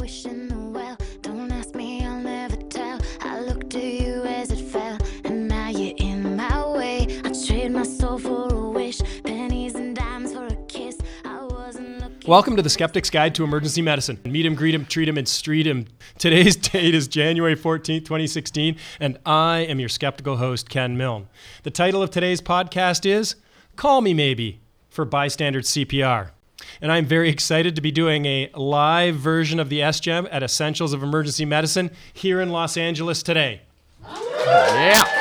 wishing the well. Don't ask me, I'll never tell. I looked to you as it fell, and now you're in my way. I trade my soul for a wish, pennies and dimes for a kiss. I wasn't looking. Welcome to the Skeptic's Guide to Emergency Medicine. Meet him, greet him, treat him, and street him. Today's date is January 14th, 2016, and I am your skeptical host, Ken Milne. The title of today's podcast is Call Me Maybe for Bystander CPR. And I'm very excited to be doing a live version of the SGEM at Essentials of Emergency Medicine here in Los Angeles today. Yeah.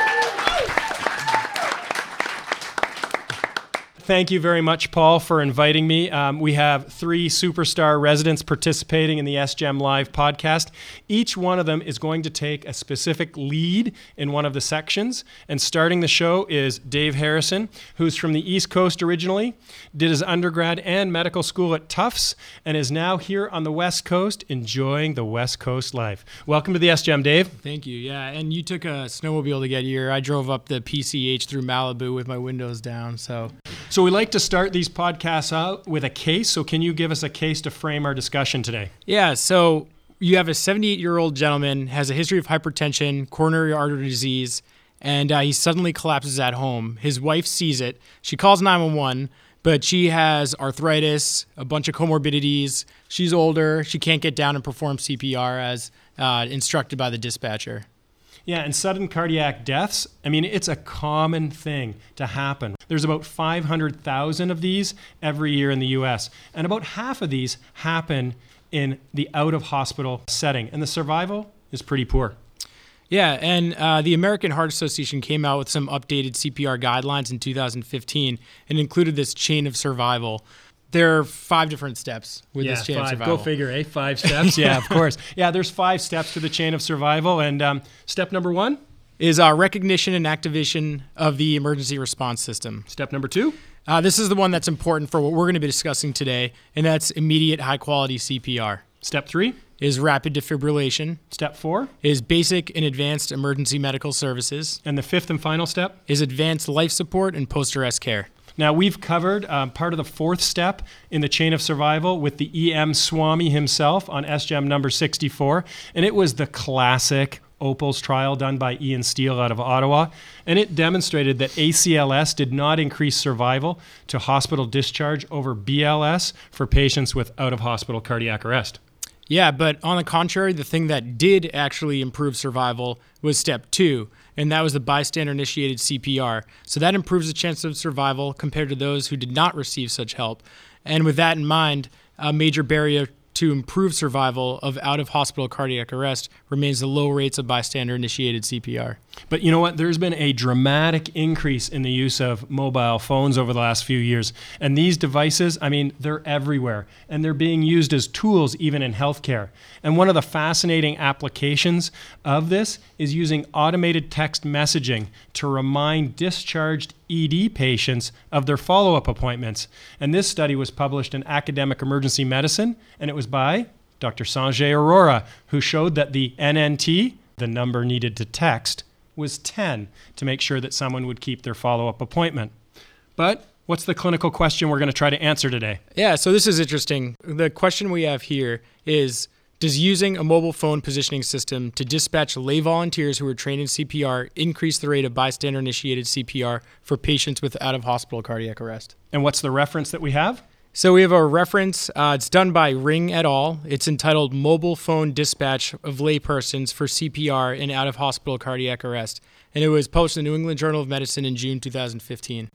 Thank you very much, Paul, for inviting me. We have 3 superstar residents participating in the SGEM Live podcast. Each one of them is going to take a specific lead in one of the sections. And starting the show is Dave Harrison, who's from the East Coast originally, did his undergrad and medical school at Tufts, and is now here on the West Coast enjoying the West Coast life. Welcome to the SGEM, Dave. Thank you. Yeah, and you took a snowmobile to get here. I drove up the PCH through Malibu with my windows down, So we like to start these podcasts out with a case. So can you give us a case to frame our discussion today? Yeah, so you have a 78-year-old gentleman, has a history of hypertension, coronary artery disease, and he suddenly collapses at home. His wife sees it. She calls 911, but she has arthritis, a bunch of comorbidities. She's older. She can't get down and perform CPR as instructed by the dispatcher. Yeah, and sudden cardiac deaths, I mean, it's a common thing to happen. There's about 500,000 of these every year in the U.S., and about half of these happen in the out-of-hospital setting, and the survival is pretty poor. Yeah, and the American Heart Association came out with some updated CPR guidelines in 2015 and included this chain of survival. There are 5 different steps with this chain of survival. Go figure, eh? 5 steps? Yeah, of course. Yeah, there's 5 steps to the chain of survival. And step number 1? Is recognition and activation of the emergency response system. Step number 2? This is the one that's important for what we're going to be discussing today, and that's immediate high-quality CPR. Step 3? Is rapid defibrillation. Step 4? Is basic and advanced emergency medical services. And the 5th and final step? Is advanced life support and post-arrest care. Now, we've covered part of the 4th step in the chain of survival with the EM Swami himself on SGEM number 64, and it was the classic Opals trial done by Ian Steele out of Ottawa, and it demonstrated that ACLS did not increase survival to hospital discharge over BLS for patients with out-of-hospital cardiac arrest. Yeah, but on the contrary, the thing that did actually improve survival was step 2, and that was the bystander-initiated CPR. So that improves the chance of survival compared to those who did not receive such help. And with that in mind, a major barrier to improve survival of out-of-hospital cardiac arrest remains the low rates of bystander-initiated CPR. But you know what? There's been a dramatic increase in the use of mobile phones over the last few years. And these devices, I mean, they're everywhere. And they're being used as tools even in healthcare. And one of the fascinating applications of this is using automated text messaging to remind discharged ED patients of their follow-up appointments. And this study was published in Academic Emergency Medicine, and it was by Dr. Sanjay Arora, who showed that the NNT, the number needed to text, was 10 to make sure that someone would keep their follow-up appointment. But what's the clinical question we're going to try to answer today? Yeah, so this is interesting. The question we have here is, does using a mobile phone positioning system to dispatch lay volunteers who are trained in CPR increase the rate of bystander-initiated CPR for patients with out-of-hospital cardiac arrest? And what's the reference that we have? So we have a reference. It's done by Ring et al. It's entitled Mobile Phone Dispatch of Laypersons for CPR in Out-of-Hospital Cardiac Arrest. And it was published in the New England Journal of Medicine in June 2015.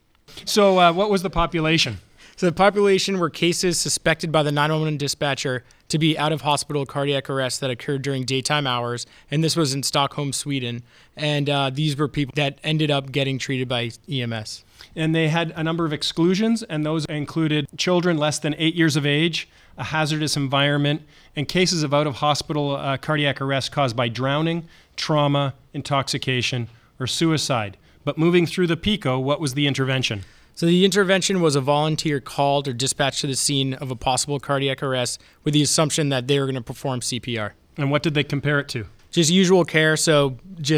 So what was the population? So the population were cases suspected by the 911 dispatcher to be out-of-hospital cardiac arrest that occurred during daytime hours, and this was in Stockholm, Sweden. And these were people that ended up getting treated by EMS. And they had a number of exclusions, and those included children less than 8 years of age, a hazardous environment, and cases of out-of-hospital cardiac arrest caused by drowning, trauma, intoxication, or suicide. But moving through the PICO, what was the intervention? So the intervention was a volunteer called or dispatched to the scene of a possible cardiac arrest with the assumption that they were going to perform CPR. And what did they compare it to? Just usual care, so just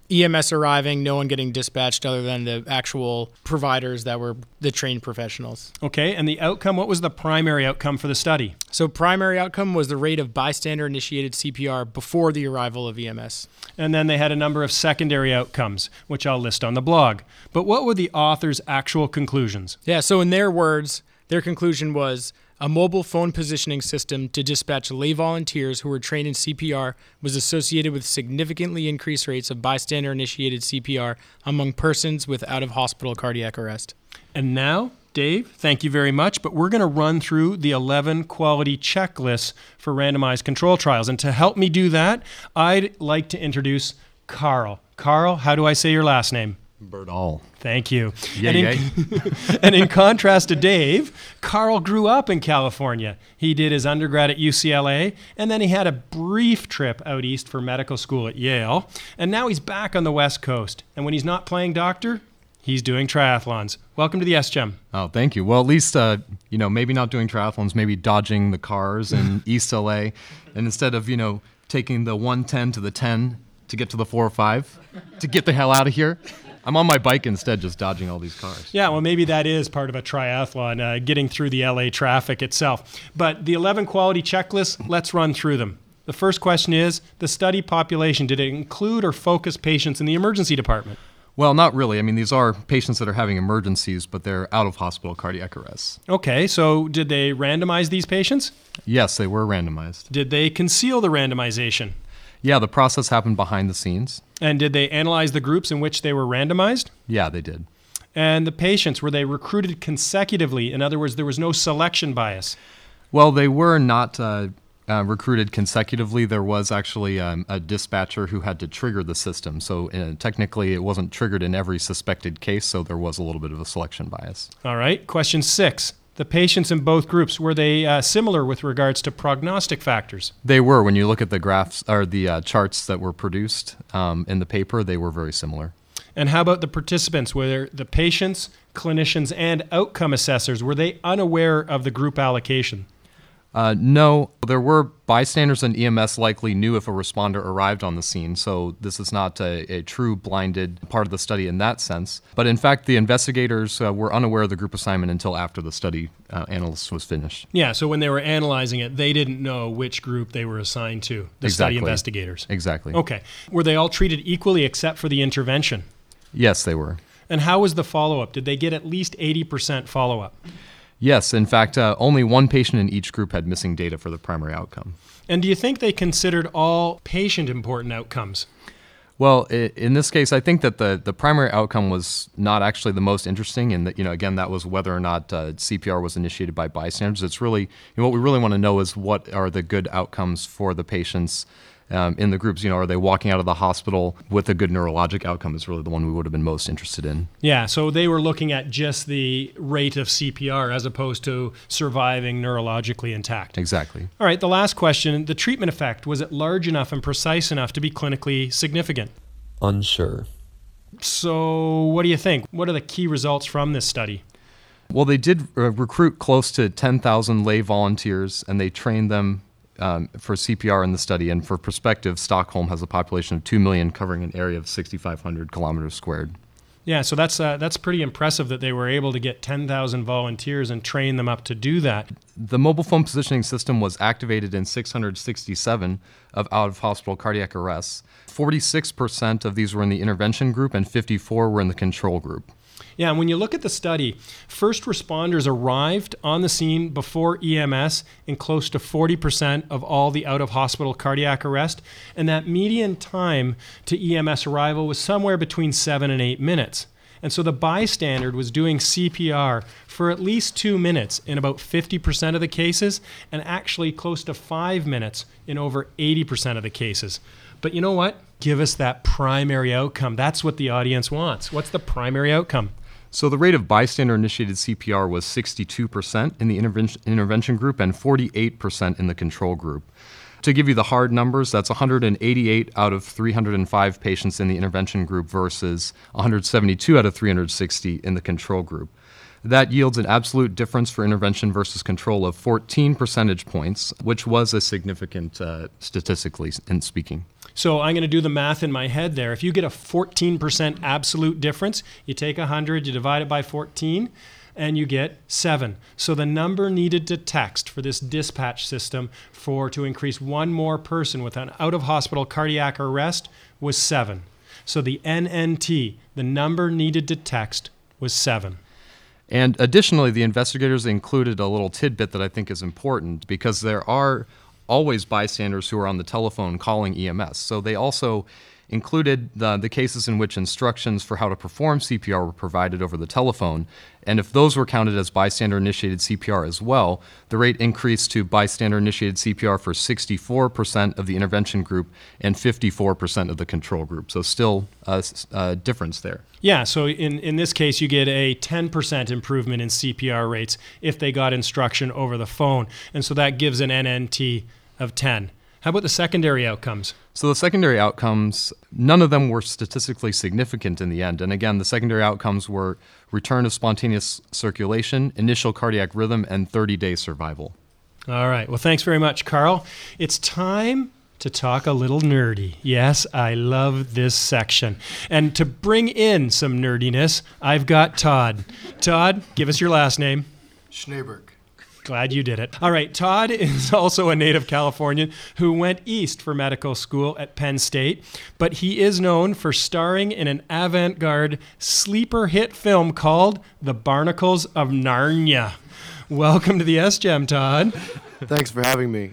EMS arriving, no one getting dispatched other than the actual providers that were the trained professionals. Okay, and the outcome, what was the primary outcome for the study? So primary outcome was the rate of bystander-initiated CPR before the arrival of EMS. And then they had a number of secondary outcomes, which I'll list on the blog. But what were the authors' actual conclusions? Yeah, so in their words, their conclusion was a mobile phone positioning system to dispatch lay volunteers who were trained in CPR was associated with significantly increased rates of bystander-initiated CPR among persons with out-of-hospital cardiac arrest. And now, Dave, thank you very much, but we're going to run through the 11 quality checklists for randomized control trials. And to help me do that, I'd like to introduce Carl. Carl, how do I say your last name? Birdall. Thank you. Yay. And in contrast to Dave, Carl grew up in California. He did his undergrad at UCLA, and then he had a brief trip out east for medical school at Yale. And now he's back on the West Coast. And when he's not playing doctor, he's doing triathlons. Welcome to the SGEM. Oh, thank you. Well, at least, maybe not doing triathlons, maybe dodging the cars in East LA. And instead of, taking the 110 to the 10 to get to the 405 to get the hell out of here, I'm on my bike instead, just dodging all these cars. Yeah, well, maybe that is part of a triathlon, getting through the LA traffic itself. But the 11 quality checklists, let's run through them. The first question is, the study population, did it include or focus patients in the emergency department? Well, not really. I mean, these are patients that are having emergencies, but they're out-of-hospital cardiac arrests. Okay, so did they randomize these patients? Yes, they were randomized. Did they conceal the randomization? Yeah, the process happened behind the scenes. And did they analyze the groups in which they were randomized? Yeah, they did. And the patients, were they recruited consecutively? In other words, there was no selection bias. Well, they were not recruited consecutively. There was actually a dispatcher who had to trigger the system. So technically, it wasn't triggered in every suspected case, so there was a little bit of a selection bias. All right. Question 6. The patients in both groups, were they similar with regards to prognostic factors? They were. When you look at the graphs or the charts that were produced in the paper, they were very similar. And how about the participants? Were the patients, clinicians, and outcome assessors, were they unaware of the group allocation? No, there were bystanders, and EMS likely knew if a responder arrived on the scene, so this is not a true blinded part of the study in that sense. But in fact, the investigators were unaware of the group assignment until after the study analysis was finished. Yeah, so when they were analyzing it, they didn't know which group they were assigned to, the study investigators. Exactly. Okay. Were they all treated equally except for the intervention? Yes, they were. And how was the follow-up? Did they get at least 80% follow-up? Yes, in fact, only one patient in each group had missing data for the primary outcome. And do you think they considered all patient-important outcomes? Well, in this case, I think that the primary outcome was not actually the most interesting, and that, again, that was whether or not CPR was initiated by bystanders. It's really, what we really want to know is what are the good outcomes for the patients in the groups. Are they walking out of the hospital with a good neurologic outcome is really the one we would have been most interested in. Yeah, so they were looking at just the rate of CPR as opposed to surviving neurologically intact. Exactly. All right, the last question, the treatment effect, was it large enough and precise enough to be clinically significant? Unsure. So what do you think? What are the key results from this study? Well, they did recruit close to 10,000 lay volunteers, and they trained them for CPR in the study. And for perspective, Stockholm has a population of 2 million, covering an area of 6,500 kilometers squared. Yeah, so that's pretty impressive that they were able to get 10,000 volunteers and train them up to do that. The mobile phone positioning system was activated in 667 of out-of-hospital cardiac arrests. 46% of these were in the intervention group, and 54 were in the control group. Yeah, and when you look at the study, first responders arrived on the scene before EMS in close to 40% of all the out-of-hospital cardiac arrest, and that median time to EMS arrival was somewhere between 7 and 8 minutes. And so the bystander was doing CPR for at least 2 minutes in about 50% of the cases, and actually close to 5 minutes in over 80% of the cases. But you know what? Give us that primary outcome. That's what the audience wants. What's the primary outcome? So the rate of bystander-initiated CPR was 62% in the intervention group and 48% in the control group. To give you the hard numbers, that's 188 out of 305 patients in the intervention group versus 172 out of 360 in the control group. That yields an absolute difference for intervention versus control of 14 percentage points, which was a significant statistically in speaking. So I'm going to do the math in my head there. If you get a 14% absolute difference, you take 100, you divide it by 14, and you get 7. So the number needed to text for this dispatch system to increase one more person with an out-of-hospital cardiac arrest was 7. So the NNT, the number needed to text, was 7. And additionally, the investigators included a little tidbit that I think is important because there are always bystanders who are on the telephone calling EMS. So they also included the cases in which instructions for how to perform CPR were provided over the telephone. And if those were counted as bystander-initiated CPR as well, the rate increased to bystander-initiated CPR for 64% of the intervention group and 54% of the control group. So still a difference there. Yeah, so in this case, you get a 10% improvement in CPR rates if they got instruction over the phone. And so that gives an NNT of 10. How about the secondary outcomes? So the secondary outcomes, none of them were statistically significant in the end. And again, the secondary outcomes were return of spontaneous circulation, initial cardiac rhythm, and 30-day survival. All right. Well, thanks very much, Carl. It's time to talk a little nerdy. Yes, I love this section. And to bring in some nerdiness, I've got Todd. Todd, give us your last name. Schneeberg. Glad you did it. All right, Todd is also a native Californian who went east for medical school at Penn State, but he is known for starring in an avant-garde sleeper hit film called The Barnacles of Narnia. Welcome to the SGEM, Todd. Thanks for having me.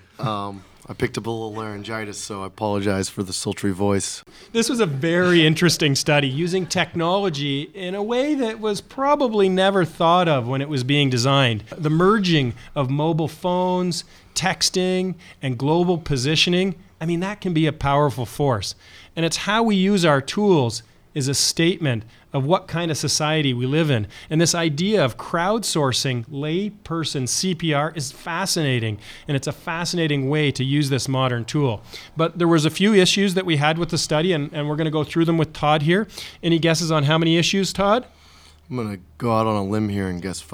I picked up a little laryngitis, so I apologize for the sultry voice. This was a very interesting study using technology in a way that was probably never thought of when it was being designed. The merging of mobile phones, texting, and global positioning, that can be a powerful force. And it's how we use our tools is a statement of what kind of society we live in. And this idea of crowdsourcing layperson CPR is fascinating, and it's a fascinating way to use this modern tool. But there was a few issues that we had with the study, and we're going to go through them with Todd here. Any guesses on how many issues, Todd? I'm going to go out on a limb here and guess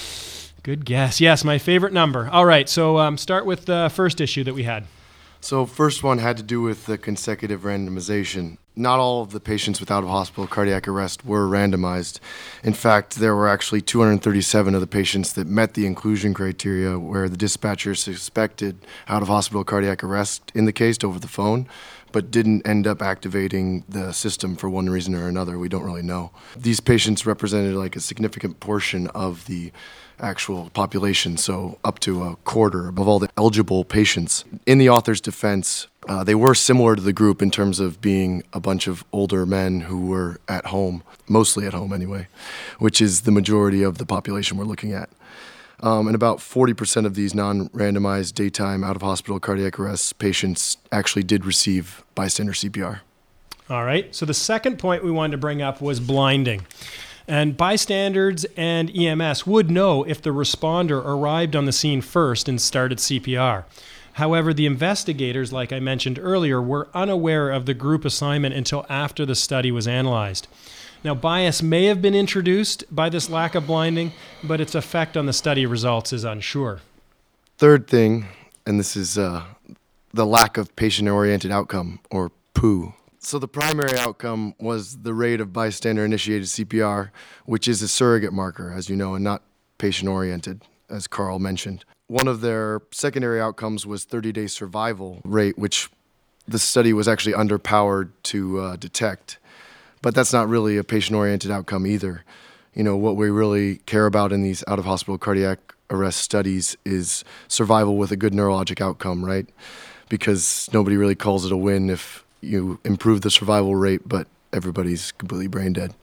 5. Good guess. Yes, my favorite number. All right, so start with the first issue that we had. So first one had to do with the consecutive randomization. Not all of the patients with out-of-hospital cardiac arrest were randomized. In fact, there were actually 237 of the patients that met the inclusion criteria where the dispatcher suspected out-of-hospital cardiac arrest in the case over the phone, but didn't end up activating the system for one reason or another. We don't really know. These patients represented like a significant portion of the actual population, so up to a quarter of all the eligible patients. In the author's defense, they were similar to the group in terms of being a bunch of older men who were at home, mostly at home anyway, which is the majority of the population we're looking at. And about 40% of these non-randomized daytime out-of-hospital cardiac arrest patients actually did receive bystander CPR. All right, so the second point we wanted to bring up was blinding. And bystanders and EMS would know if the responder arrived on the scene first and started CPR. However, the investigators, like I mentioned earlier, were unaware of the group assignment until after the study was analyzed. Now, bias may have been introduced by this lack of blinding, but its effect on the study results is unsure. Third thing, and this is the lack of patient-oriented outcome, or POO. So the primary outcome was the rate of bystander-initiated CPR, which is a surrogate marker, as you know, and not patient-oriented, as Carl mentioned. One of their secondary outcomes was 30-day survival rate, which the study was actually underpowered to detect. But that's not really a patient-oriented outcome either. What we really care about in these out-of-hospital cardiac arrest studies is survival with a good neurologic outcome, right? Because nobody really calls it a win if you improve the survival rate, but everybody's completely brain dead.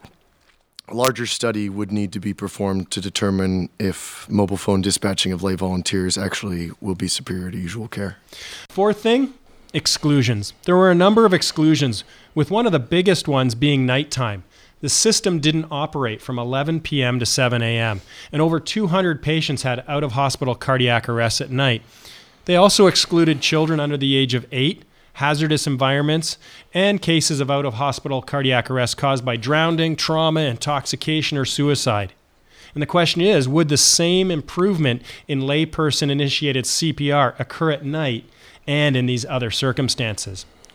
A larger study would need to be performed to determine if mobile phone dispatching of lay volunteers actually will be superior to usual care. Fourth thing, exclusions. There were a number of exclusions, with one of the biggest ones being nighttime. The system didn't operate from 11 p.m. to 7 a.m., and over 200 patients had out-of-hospital cardiac arrest at night. They also excluded children under the age of 8, hazardous environments, and cases of out-of-hospital cardiac arrest caused by drowning, trauma, intoxication, or suicide. And the question is, would the same improvement in layperson-initiated CPR occur at night and in these other circumstances?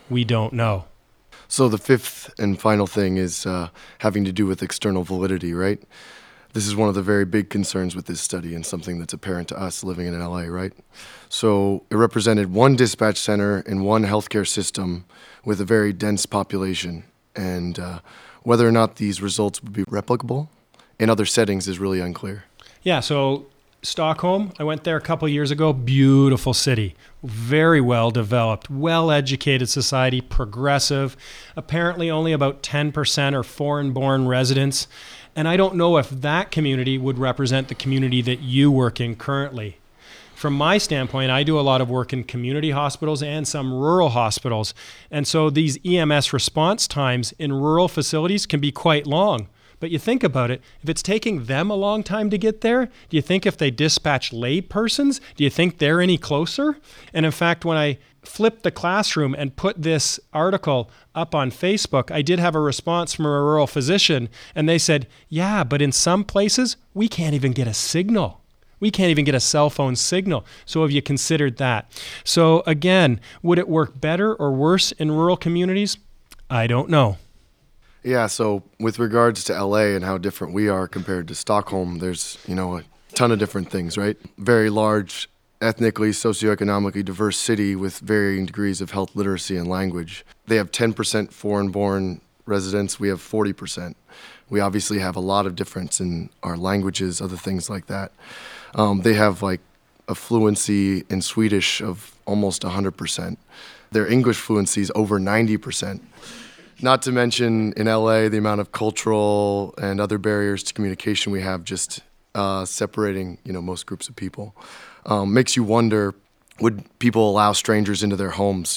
we don't know. So the fifth and final thing is having to do with external validity, right? This is one of the very big concerns with this study and something that's apparent to us living in LA, right? So it represented one dispatch center in one healthcare system with a very dense population. And whether or not these results would be replicable in other settings is really unclear. Yeah, so Stockholm, I went there a couple years ago. Beautiful city, very well developed, well-educated society, progressive. Apparently only about 10% are foreign-born residents. And I don't know if that community would represent the community that you work in currently. From my standpoint, I do a lot of work in community hospitals and some rural hospitals. And so these EMS response times in rural facilities can be quite long. But you think about it, if it's taking them a long time to get there, do you think if they dispatch lay persons, do you think they're any closer? And in fact, when I flipped the classroom and put this article up on Facebook, I did have a response from a rural physician, and they said, yeah, but in some places, we can't even get a signal. We can't even get a cell phone signal. So have you considered that? So again, would it work better or worse in rural communities? I don't know. Yeah, so with regards to LA and how different we are compared to Stockholm, there's, a ton of different things, right? Very large, ethnically, socioeconomically diverse city with varying degrees of health literacy and language. They have 10% foreign-born residents. We have 40%. We obviously have a lot of difference in our languages, other things like that. They have like a fluency in Swedish of almost 100%. Their English fluency is over 90%. Not to mention in LA, the amount of cultural and other barriers to communication we have just separating, most groups of people. Makes you wonder, would people allow strangers into their homes,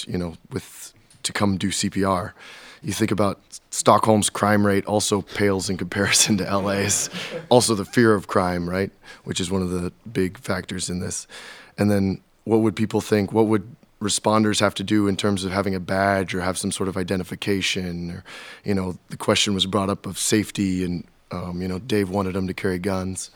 to come do CPR? You think about Stockholm's crime rate also pales in comparison to LA's. Also the fear of crime, right? Which is one of the big factors in this. And then what would people think? What would responders have to do in terms of having a badge or have some sort of identification? Or, the question was brought up of safety and, Dave wanted them to carry guns.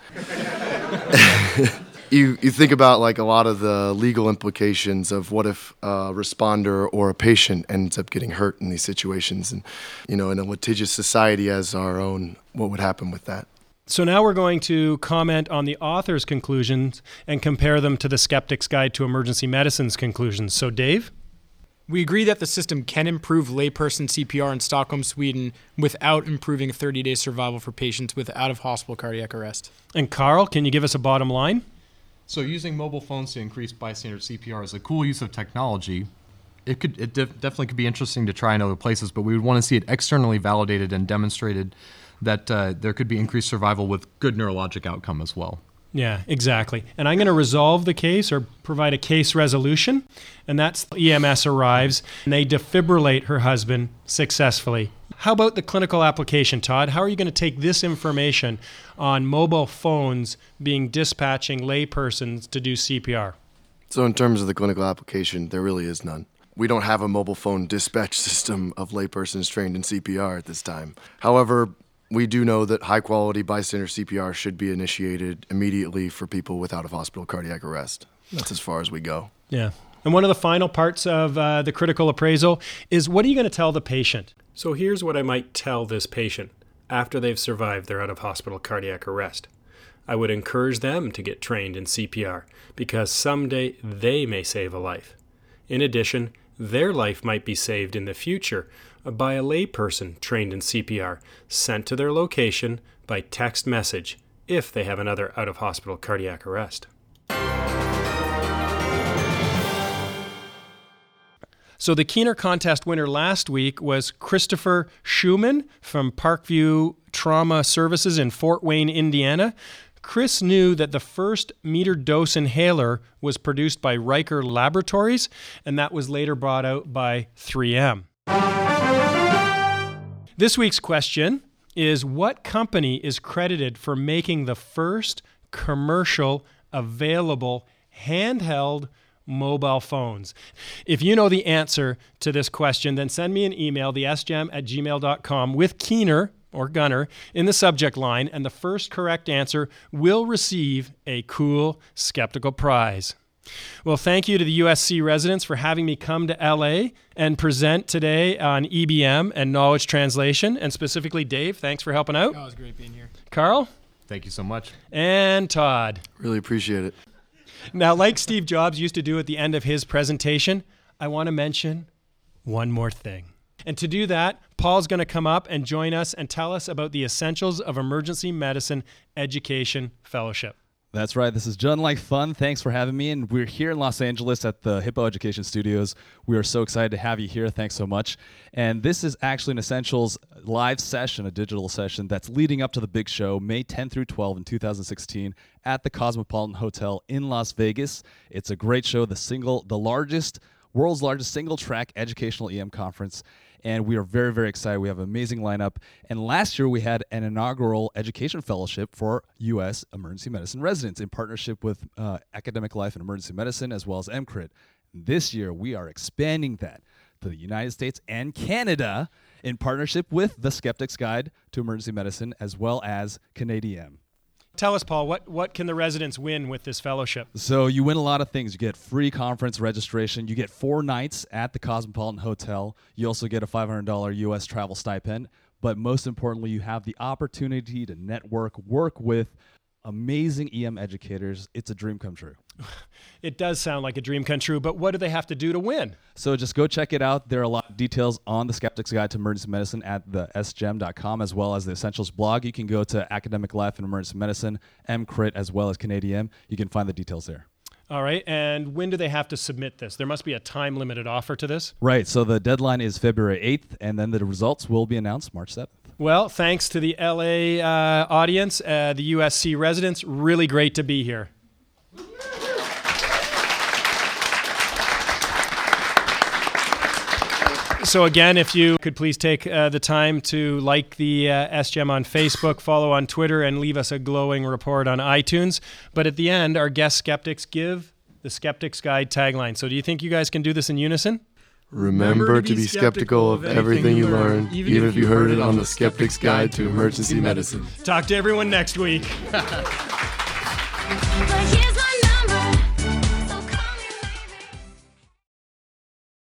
You think about like a lot of the legal implications of what if a responder or a patient ends up getting hurt in these situations, and in a litigious society as our own, what would happen with that? So now we're going to comment on the author's conclusions and compare them to the Skeptic's Guide to Emergency Medicine's conclusions. So Dave? We agree that the system can improve layperson CPR in Stockholm, Sweden, without improving 30-day survival for patients with out-of-hospital cardiac arrest. And Carl, can you give us a bottom line? So using mobile phones to increase bystander CPR is a cool use of technology. It definitely could be interesting to try in other places, but we would want to see it externally validated and demonstrated that there could be increased survival with good neurologic outcome as well. Yeah, exactly. And I'm going to resolve the case or provide a case resolution, and that's EMS arrives and they defibrillate her husband successfully. How about the clinical application, Todd? How are you going to take this information on mobile phones being dispatching laypersons to do CPR? So in terms of the clinical application, there really is none. We don't have a mobile phone dispatch system of laypersons trained in CPR at this time. However, we do know that high-quality bystander CPR should be initiated immediately for people with out-of-hospital cardiac arrest. That's as far as we go. Yeah. And one of the final parts of the critical appraisal is, what are you going to tell the patient? So here's what I might tell this patient after they've survived their out-of-hospital cardiac arrest. I would encourage them to get trained in CPR because someday they may save a life. In addition, their life might be saved in the future by a layperson trained in CPR sent to their location by text message if they have another out-of-hospital cardiac arrest. So the Keener contest winner last week was Christopher Schumann from Parkview Trauma Services in Fort Wayne, Indiana. Chris knew that the first metered dose inhaler was produced by Riker Laboratories, and that was later brought out by 3M. This week's question is, what company is credited for making the first commercial available handheld mobile phones? If you know the answer to this question, then send me an email, thesgem@gmail.com, with Keener or Gunner in the subject line, and the first correct answer will receive a cool skeptical prize. Well, thank you to the USC residents for having me come to LA and present today on EBM and knowledge translation. And specifically, Dave, thanks for helping out. Oh, it was great being here. Carl. Thank you so much. And Todd. Really appreciate it. Now, like Steve Jobs used to do at the end of his presentation, I want to mention one more thing. And to do that, Paul's going to come up and join us and tell us about the Essentials of Emergency Medicine Education Fellowship. That's right. This is John Like Fun. Thanks for having me. And we're here in Los Angeles at the Hippo Education Studios. We are so excited to have you here. Thanks so much. And this is actually an Essentials live session, a digital session that's leading up to the big show, May 10 through 12 in 2016 at the Cosmopolitan Hotel in Las Vegas. It's a great show, world's largest single-track educational EM conference. And we are very, very excited. We have an amazing lineup. And last year, we had an inaugural education fellowship for U.S. emergency medicine residents in partnership with Academic Life and Emergency Medicine, as well as MCRIT. This year, we are expanding that to the United States and Canada in partnership with The Skeptic's Guide to Emergency Medicine, as well as Canadian. Tell us, Paul, what can the residents win with this fellowship? So you win a lot of things. You get free conference registration. You get 4 nights at the Cosmopolitan Hotel. You also get a $500 U.S. travel stipend. But most importantly, you have the opportunity to network, work with amazing EM educators. It's a dream come true. It does sound like a dream come true, but what do they have to do to win? So just go check it out. There are a lot of details on the Skeptic's Guide to Emergency Medicine at the sgem.com, as well as the Essentials blog. You can go to Academic Life and Emergency Medicine, MCRIT, as well as Canadian. You can find the details there. All right, and when do they have to submit this? There must be a time-limited offer to this. Right, so the deadline is February 8th, and then the results will be announced March 7th. Well, thanks to the LA audience, the USC residents. Really great to be here. So again, if you could please take the time to like the SGEM on Facebook, follow on Twitter, and leave us a glowing report on iTunes. But at the end, our guest skeptics give the Skeptic's Guide tagline. So do you think you guys can do this in unison? Remember to be skeptical of everything you learn, even if you heard it on the Skeptic's Guide to Emergency Medicine. Talk to everyone next week. But here's my